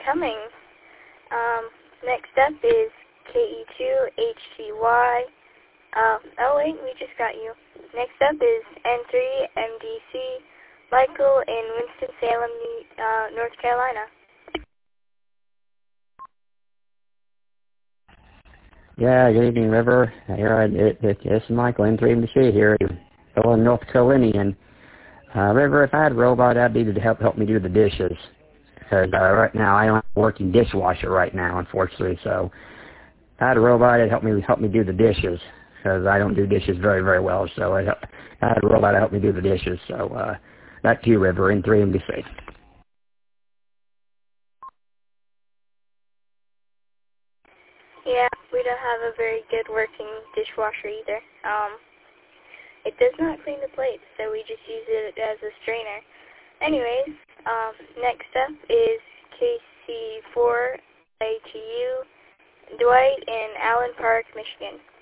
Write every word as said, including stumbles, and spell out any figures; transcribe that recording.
incoming. Um, next up is K E two H T Y. Uh, oh wait, we just got you. Next up is N three M D C, Michael in Winston-Salem, uh, North Carolina. Yeah, good evening, River. Here, it, it, this is Michael, N three M D C here in North Carolina. And, uh, River, if I had a robot, that'd be to help help me do the dishes. Because uh, right now, I don't have a working dishwasher right now, unfortunately. So, if I had a robot, it'd help me help me do the dishes. Because I don't do dishes very, very well. So, I had a robot to help me do the dishes. So, uh, back to you, River, N three M D C. Yeah, we don't have a very good working dishwasher either. Um, it does not clean the plates, so we just use it as a strainer. Anyways, um, next up is K C four A T U, Dwight in Allen Park, Michigan.